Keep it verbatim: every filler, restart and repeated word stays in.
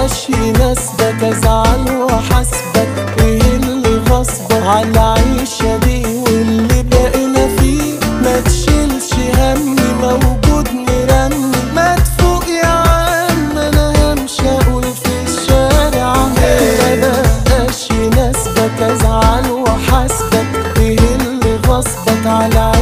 بقاش يناسبك ازعل واحاسبك، ايه اللي غصبك على العيشة دي واللي بقينا فيه؟ ما تشيلش همي موجود مرني، ما تفوق يا عم انا همشي اقول في الشارع ما بقاش يناسبك ازعل واحاسبك، ايه اللي غصبك على